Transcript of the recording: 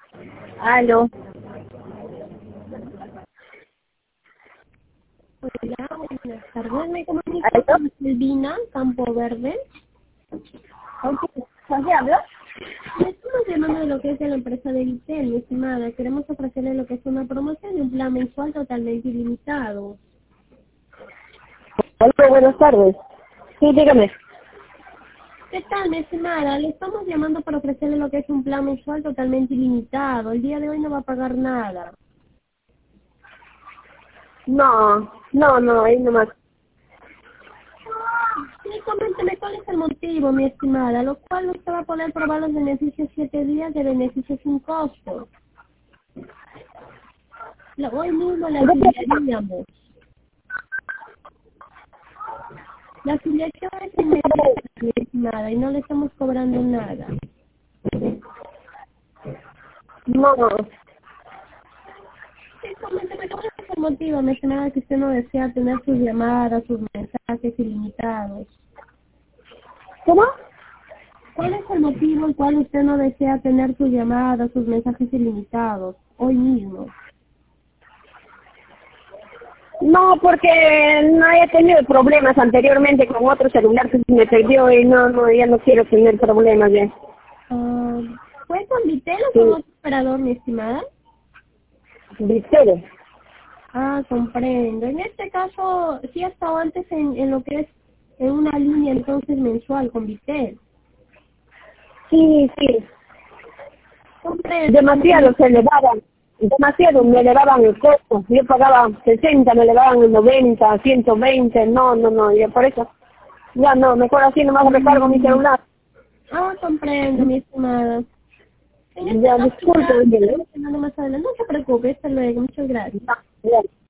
Aló. Hola, buenas tardes. Me comunico ¿Aló? con Silvina Campo Verde. ¿Con qué hablo? Le estamos llamando de lo que es de la empresa de Vitel, mi estimada. Queremos ofrecerle lo que es una promoción de un plan mensual totalmente ilimitado. Aló, buenas tardes. Sí, dígame. ¿Qué tal, mi estimada? Le estamos llamando para ofrecerle lo que es un plan mensual totalmente ilimitado. El día de hoy no va a pagar nada. No, ahí nomás. Sí, coménteme cuál es el motivo, mi estimada, lo cual usted va a poder probar los beneficios 7 días de beneficios sin costo. Hoy mismo le afiliaríamos. La afiliación es inmediata, mi estimada, y no le estamos cobrando nada. No, Sí, coménteme cuál es el motivo, mi estimada, que usted no desea tener sus llamadas, sus mensajes ilimitados. ¿cómo? ¿Cuál es el motivo el cual usted no desea tener sus llamadas, sus mensajes ilimitados, hoy mismo? No, porque no he tenido problemas anteriormente con otro celular que se me perdió y ya no quiero tener problemas ya. Ah, ¿fue con Vitel o con Sí, otro operador, mi estimada? ¿viste? Ah, comprendo. En este caso, sí ha estado antes en lo que es en una línea entonces mensual con Vitel. Sí. Comprendo. Demasiado se elevaban. Demasiado me elevaban el costo. Yo pagaba 60, me elevaban 90, 120. No. Y por eso, ya no, mejor así nomás recargo mi celular. Ah, comprendo, mi estimada. En este Ya, caso, disculpe, ya ¿no? estaremos hablando más adelante. No se preocupe, hasta luego. Muchas gracias. Ya.